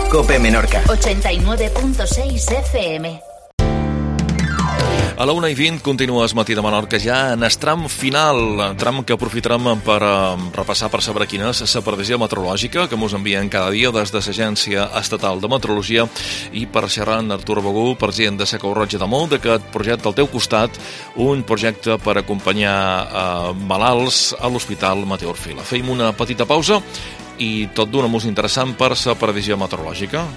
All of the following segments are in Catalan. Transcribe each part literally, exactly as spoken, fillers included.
COPE Menorca. ochenta y nueve punto seis F M. A la una i vint continua el matí de Menorca ja en el tram final, tram que aprofitarem per uh, repassar per saber quina és la previsió meteorològica que ens envien cada dia des de l'Agència Estatal de Meteorologia, i per xerrar amb Artur Begú, president de la Creu Roja de Mó, d'aquest projecte al teu costat, un projecte per acompanyar uh, malalts a l'Hospital Mateu Orfila. Feim una petita pausa i tot d'una música interessant per la previsió meteorològica.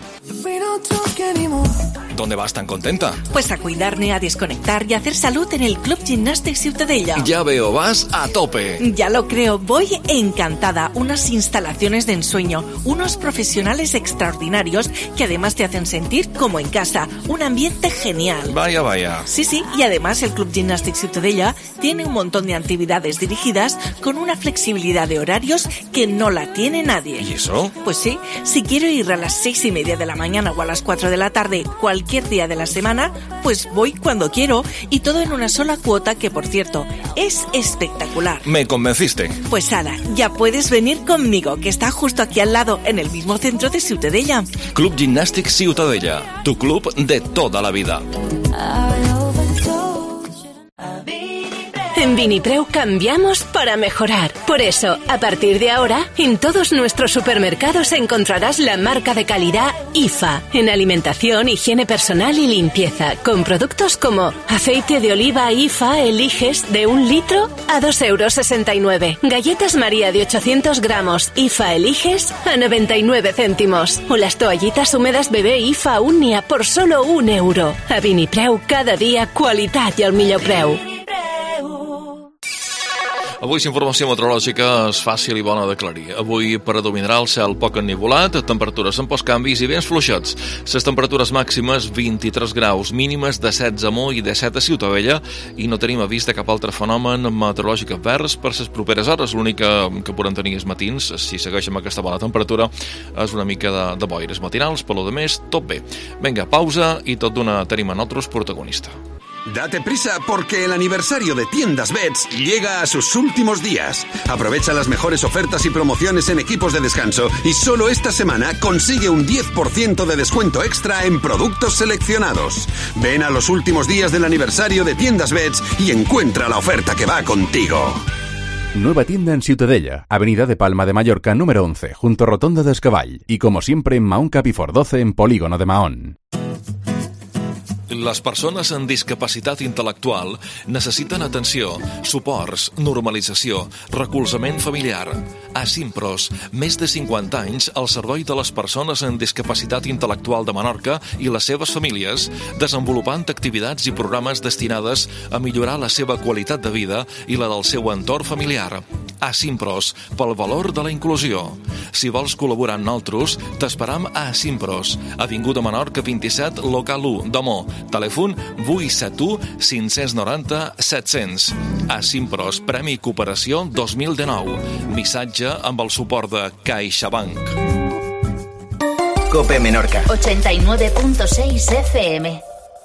¿Dónde vas tan contenta? Pues a cuidarme, a desconectar y a hacer salud en el Club Gimnàstic Ciutadella. Ya veo, vas a tope. Ya lo creo, voy encantada. Unas instalaciones de ensueño, unos profesionales extraordinarios que además te hacen sentir como en casa. Un ambiente genial. Vaya, vaya. Sí, sí, y además el Club Gimnàstic Ciutadella tiene un montón de actividades dirigidas con una flexibilidad de horarios que no la tiene nadie. ¿Y eso? Pues sí, si quiero ir a las seis y media de la mañana o a las cuatro de la tarde, cualquier día de la semana, pues voy cuando quiero, y todo en una sola cuota que, por cierto, es espectacular. Me convenciste. Pues Ada, ya puedes venir conmigo, que está justo aquí al lado, en el mismo centro de Ciutadella. Club Gimnàstic Ciutadella, tu club de toda la vida. En Vinipreu cambiamos para mejorar. Por eso, a partir de ahora, en todos nuestros supermercados encontrarás la marca de calidad I F A, en alimentación, higiene personal y limpieza, con productos como aceite de oliva I F A Eliges de un litro a dos euros sesenta y nueve, galletas María de ochocientos gramos I F A Eliges a noventa y nueve céntimos, o las toallitas húmedas bebé I F A Unia por solo un euro. A Vinipreu, cada dia, qualitat i el millor preu. Avui la informació meteorològica és fàcil i bona d'aclarir. Avui predominarà el cel poc ennivolat, temperatures amb pocs canvis i vents fluixets. Les temperatures màximes vint-i-tres graus, mínimes de setze a Mó i de set a Ciutadella, i no tenim avís de cap altre fenomen meteorològic advers per les properes hores. L'únic que podem tenir els matins, si segueix amb aquesta bona temperatura, és una mica de, de boires matinals, per lo de més, tot bé. Vinga, pausa i tot d'una tenim a nosaltres protagonista. Date prisa porque el aniversario de Tiendas Bets llega a sus últimos días. Aprovecha las mejores ofertas y promociones en equipos de descanso y solo esta semana consigue un diez por ciento de descuento extra en productos seleccionados. Ven a los últimos días del aniversario de Tiendas Bets y encuentra la oferta que va contigo. Nueva tienda en Ciutadella, Avenida de Palma de Mallorca número once, junto a Rotonda de Escaball, y como siempre en Mahón Capifor doce en Polígono de Mahón. Les persones amb discapacitat intel·lectual necessiten atenció, suports, normalització, recolzament familiar. A Simpros, més de cinquanta anys al servei de les persones amb discapacitat intel·lectual de Menorca i les seves famílies, desenvolupant activitats i programes destinades a millorar la seva qualitat de vida i la del seu entorn familiar. A Simpros, pel valor de la inclusió. Si vols col·laborar amb nosaltres, t'esperam a Simpros, Avinguda Menorca vint-i-set, local u, de Mó. Telèfon vuit set u cinc nou zero set zero zero. A Simpros, Premi Cooperació dos mil dinou. Missatge amb el suport de CaixaBank. COPE Menorca. ochenta y nueve punto seis F M.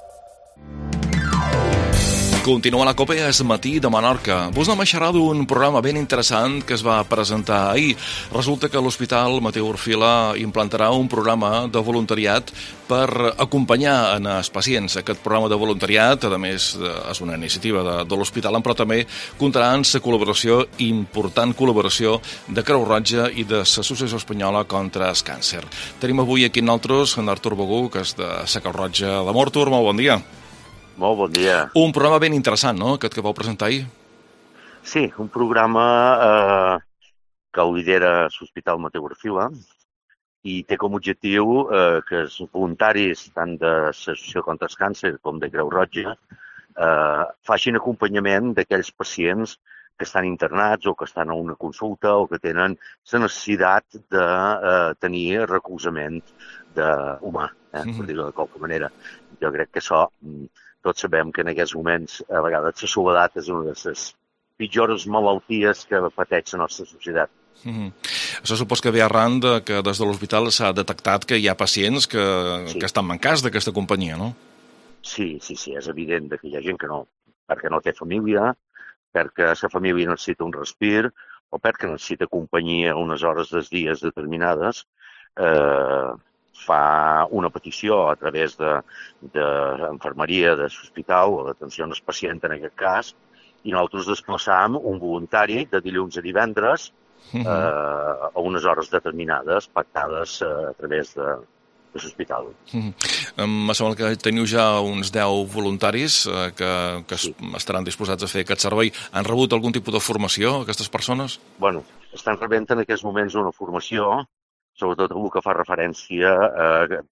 Continua la COPE és matí de Menorca. Vos anem a xerrar d'un programa ben interessant que es va presentar ahir. Resulta que l'Hospital Mateu Orfila implantarà un programa de voluntariat per acompanyar en els pacients. Aquest programa de voluntariat, a més, és una iniciativa de, de l'hospital, però també comptarà amb la col·laboració, important col·laboració, de Creu Roja i de l'Associació Espanyola contra el Càncer. Tenim avui aquí amb nosaltres en Artur Begú, que és de la Creu Roja de Mó. Artur, molt bon dia. Molt bon dia. Un programa ben interessant, no?, aquest que vau presentar ahir. Sí, un programa eh, que ho lidera l'Hospital Mateu Orfila i té com a objectiu eh, que els voluntaris tant de l'Associació contra el Càncer com de Creu Roja eh, facin acompanyament d'aquells pacients que estan internats o que estan a una consulta o que tenen la necessitat de eh, tenir recolzament de, humà, eh, mm-hmm. per dir-ho de qualque manera. Jo crec que això... Tots sabem que en aquests moments, a vegades, la soledat és una de les pitjors malalties que pateix la nostra societat. Mm-hmm. Això supos que ve arran de que des de l'hospital s'ha detectat que hi ha pacients que, sí. que estan mancats d'aquesta companyia, no? Sí, sí, sí, és evident que hi ha gent que no, perquè no té família, perquè la família necessita un respir o perquè necessita companyia unes hores dels dies determinades. Eh, fa una petició a través de, de l'infermeria de l'hospital o d'atenció al pacient en aquest cas, i nosaltres desplaçàvem un voluntari de dilluns a divendres uh-huh. eh, a unes hores determinades, pactades eh, a través de, de l'hospital. Uh-huh. Em sembla que teniu ja uns deu voluntaris eh, que, que sí. estaran disposats a fer aquest servei. Han rebut algun tipus de formació, aquestes persones? Bueno, estan rebent en aquests moments una formació, sobretot el que fa referència a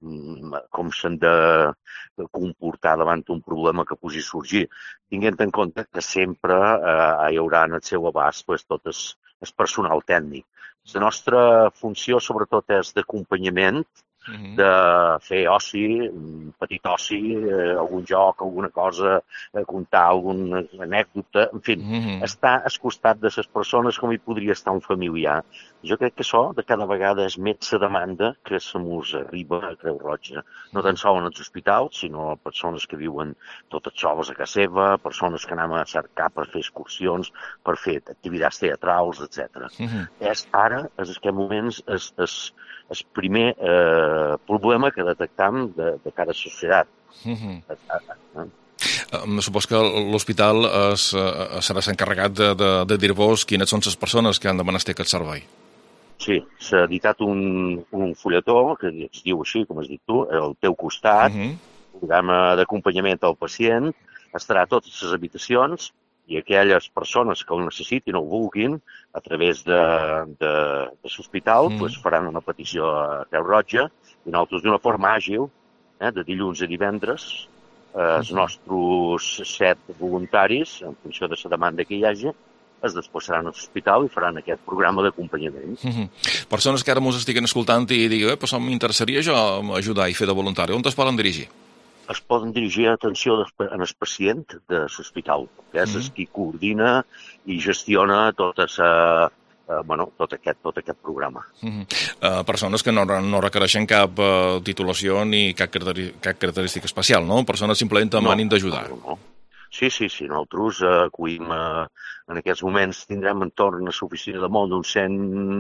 com s'han de comportar davant un problema que pugui sorgir, tinguent en compte que sempre eh, hi haurà en el seu abast pues, tot el, el personal tècnic. La nostra funció, sobretot, és d'acompanyament, Uh-huh. de fer oci, petit oci, eh, algun joc, alguna cosa, eh, contar alguna anècdota, en fi, uh-huh. estar al costat de les persones com hi podria estar un familiar. Jo crec que això de cada vegada és més la demanda que se mos arriba a Creu Roja. No tan sols en els hospitals, sinó persones que viuen totes soles a casa seva, persones que anem a cercar per fer excursions, per fer activitats teatrals, etcètera. Uh-huh. És ara, en aquests moments, és, és el primer eh, problema que detectam de, de cara a la societat. Uh-huh. Uh, uh, supos que l'hospital es, uh, serà encarregat de, de, de dir-vos quines són les persones que han de menester aquest servei. Sí, s'ha editat un, un fulletó que es diu així, com has dit tu, al teu costat, uh-huh. programa d'acompanyament al pacient, estarà a totes les habitacions, i aquelles persones que ho necessitin o ho vulguin, a través de, de, de l'hospital, mm. pues, faran una petició a Creu Roja, i nosaltres d'una forma àgil, eh, de dilluns a divendres, eh, els nostres set voluntaris, en funció de la demanda que hi hagi, es desplaçaran a l'hospital i faran aquest programa d'acompanyament. Mm-hmm. Persones que ara mos estiguen escoltant i diguen, eh, però m'interessaria jo ajudar i fer de voluntari, on es poden dirigir? Es poden dirigir a atenció en el pacient de l'hospital, que és mm-hmm. qui coordina i gestiona tota sa, eh, bueno, tot, aquest, tot aquest programa. Mm-hmm. Uh, persones que no, no requereixen cap uh, titulació ni cap, cap característica especial, no? Persones simplement amb no, ànim d'ajudar. No, no. Sí, sí, sí. Nosaltres eh, acuïm, eh, en aquests moments tindrem entorn a l'oficina de món d'uns cent,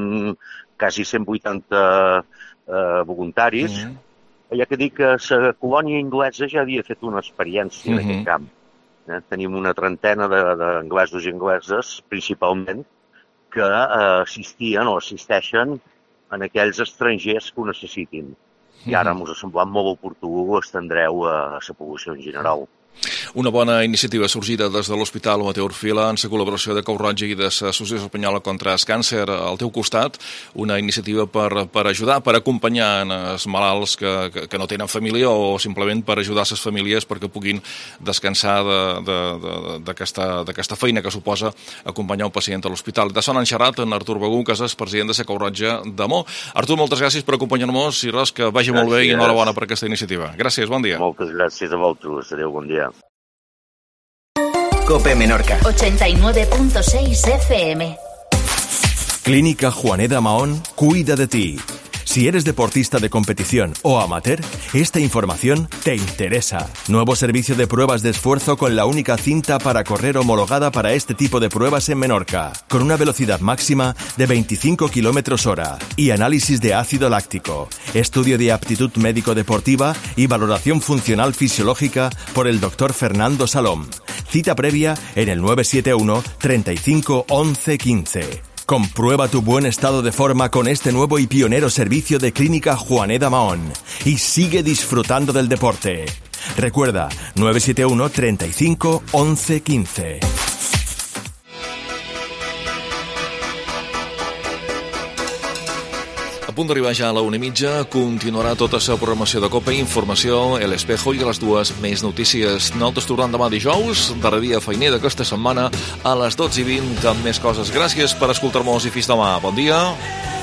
quasi cent vuitanta eh, voluntaris. Mm-hmm. Hi ha que dir que la colònia anglesa ja havia fet una experiència uh-huh. en aquest camp. Eh? Tenim una trentena d'anglesos i angleses, principalment, que eh, assistien o assisteixen en aquells estrangers que ho necessitin. I ara uh-huh. ens ha semblat molt oportú estendreu a la població en general. Una bona iniciativa sorgida des de l'Hospital Mateu Orfila en la col·laboració de Creu Roja i de l'Associació Espanyola contra el Càncer al teu costat, una iniciativa per, per ajudar, per acompanyar els malalts que, que, que no tenen família o simplement per ajudar les famílies perquè puguin descansar d'aquesta de, de, feina que suposa acompanyar un pacient a l'hospital. De son han xerrat en Artur Begú, que és el president de la Creu Roja de Mo. Artur, moltes gràcies per acompanyar-nos i res, que vagi gràcies. Molt bé i enhorabona per aquesta iniciativa. Gràcies, bon dia. Moltes gràcies a vosaltres. Adéu, bon dia. COPE Menorca ochenta y nueve punto seis F M. Clínica Juaneda Mahón cuida de ti. Si eres deportista de competición o amateur, esta información te interesa. Nuevo servicio de pruebas de esfuerzo con la única cinta para correr homologada para este tipo de pruebas en Menorca, con una velocidad máxima de veinticinco kilómetros hora y análisis de ácido láctico, estudio de aptitud médico-deportiva y valoración funcional fisiológica por el doctor Fernando Salom. Cita previa en el nueve siete uno, treinta y cinco, once, quince. Comprueba tu buen estado de forma con este nuevo y pionero servicio de Clínica Juaneda Mahón y sigue disfrutando del deporte. Recuerda, nueve siete uno, treinta y cinco, once, quince. A punt d'arribar ja a la una i mitja, continuarà tota la programació de COPE, informació, El Espejo i a les dues més notícies. Nosaltres tornem demà dijous, darrer dia feiner d'aquesta setmana, a les dotze i vint amb més coses. Gràcies per escoltar-nos i fins demà. Bon dia.